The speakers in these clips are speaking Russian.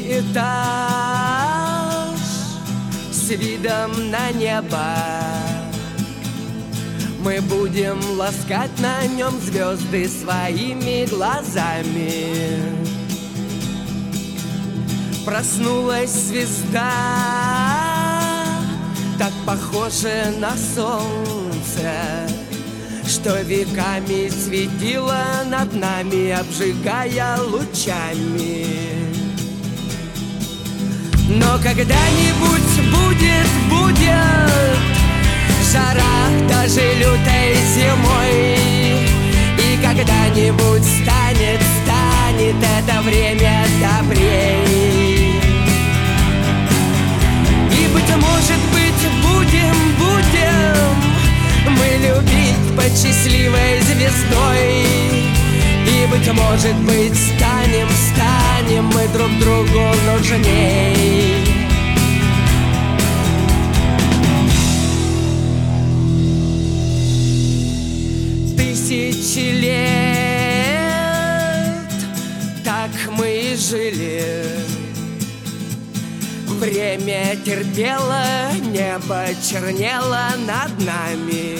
этаж с видом на небо. Мы будем ласкать на нем звезды своими глазами. Проснулась звезда, так похожая на солнце, что веками светила над нами, обжигая лучами. Но когда-нибудь будет жара даже лютой зимой, и когда-нибудь станет это время добрей. И быть может будем мы любить под счастливой звездой. И быть может станем мы друг другу нужней. Тысячи лет так мы и жили. Время терпело, небо чернело над нами.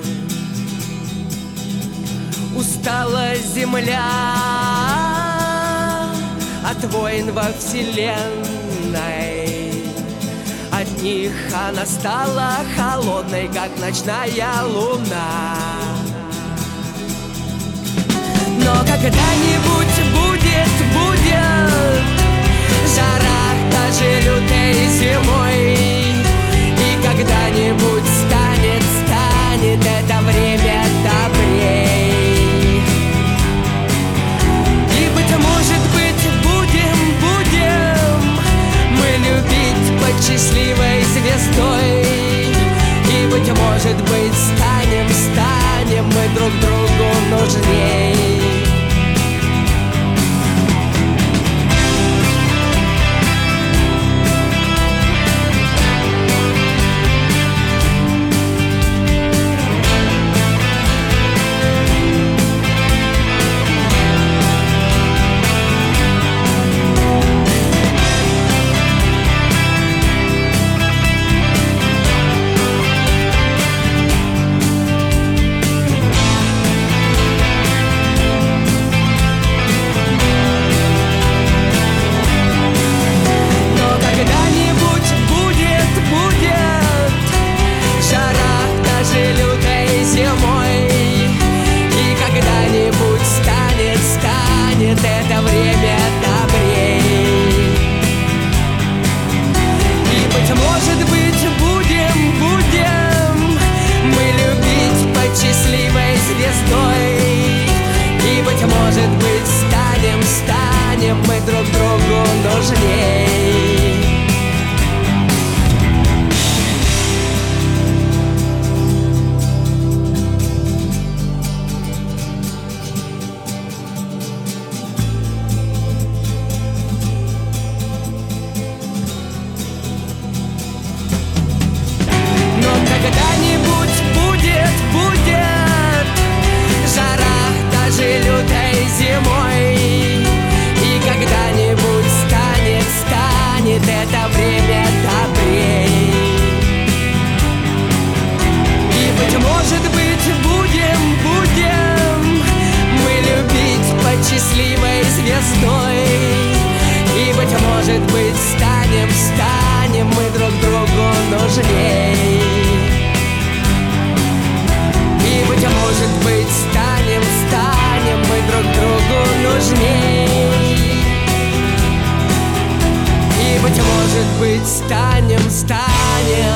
Устала земля от войн во вселенной. От них она стала холодной, как ночная луна. Но когда-нибудь будет жара даже лютой зимой, и когда-нибудь станет это время добрей. И быть может будем мы любить под счастливой звездой. И быть может станем мы друг другу нужней. Это время добрей. И быть может будем мы любить под счастливой звездой. И быть может станем мы друг другу нужней. Когда-нибудь будет жара даже лютой зимой, и когда-нибудь станет это время добрей. И быть может будем мы любить под счастливой звездой. И быть может станем мы друг другу нужней. И быть может станем мы друг другу нужней. И быть может станем